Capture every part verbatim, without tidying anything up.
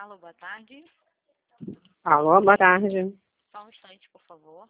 Alô, boa tarde. Alô, boa tarde. Só um instante, por favor.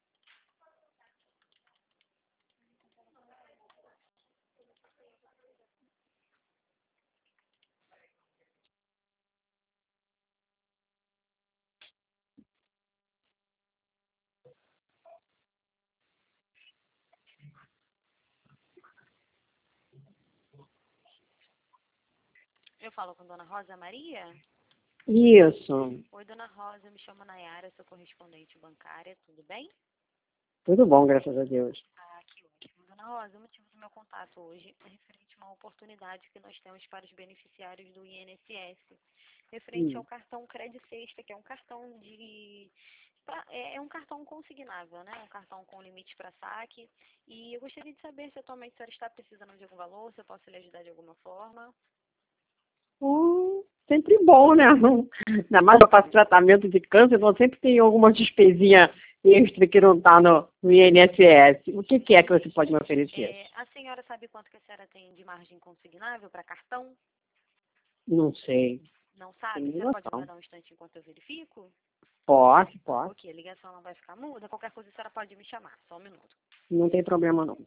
Eu falo com Dona Rosa Maria? Isso. Oi, Dona Rosa, eu me chamo Nayara, sou correspondente bancária, tudo bem? Tudo bom, graças a Deus. Ah, que ótimo. Dona Rosa, o motivo do meu contato hoje é referente a uma oportunidade que nós temos para os beneficiários do I N S S, referente Hum. ao cartão Cred Sexta, que é um cartão de... pra- é é um cartão consignável, né? Um cartão com limite para saque. E eu gostaria de saber se atualmente a senhora está precisando de algum valor, se eu posso lhe ajudar de alguma forma. Hum, sempre bom, né? Ainda mais eu faço tratamento de câncer, então sempre tem alguma despesinha extra que não está no, no I N S S. O que, que é que você pode me oferecer? É, a senhora sabe quanto que a senhora tem de margem consignável para cartão? Não sei. Não sabe? Tem A senhora pode noção. aguardar um instante enquanto eu verifico? Posso, posso. Ok, a ligação não vai ficar muda. Qualquer coisa a senhora pode me chamar. Só um minuto. Não tem problema, não.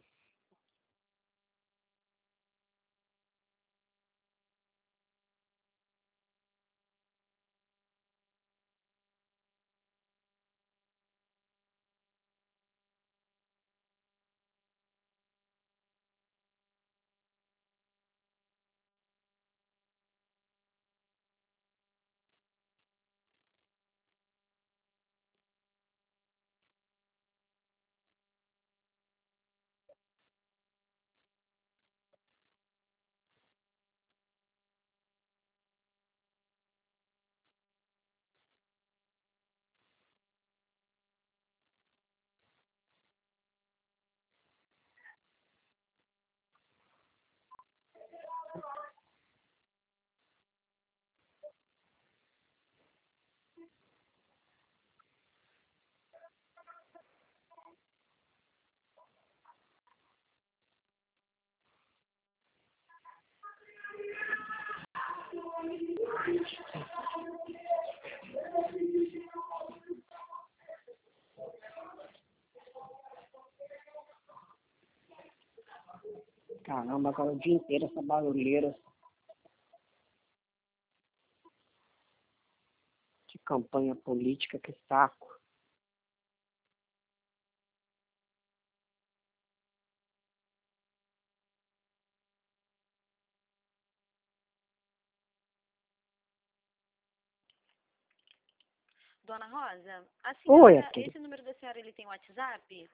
Caramba, agora o dia inteiro essa barulheira. Que campanha política, que saco. Dona Rosa, a Oi, senhora, aqui. esse número da senhora, ele tem WhatsApp?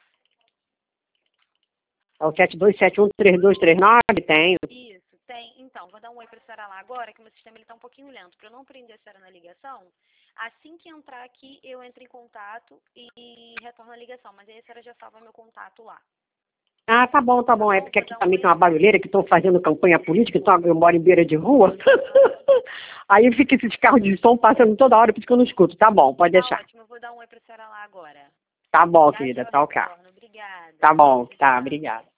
É o sete dois sete um três dois três nove? Tenho. Isso, tem. Então, vou dar um oi para a senhora lá agora, que o meu sistema está um pouquinho lento. Para eu não prender a senhora na ligação, assim que entrar aqui, eu entro em contato e retorno a ligação. Mas aí a senhora já salva meu contato lá. Ah, tá bom, tá bom. É porque aqui também tem uma barulheira que estão fazendo campanha política, então eu moro em beira de rua. Aí fica esses carros de som passando toda hora, por isso que eu não escuto. Tá bom, pode Tá deixar. ótimo, eu vou dar um oi para a senhora lá agora. Tá bom, Já, querida, já eu tá ok. retorno. Obrigada. Tá bom, tá, Tchau. obrigada.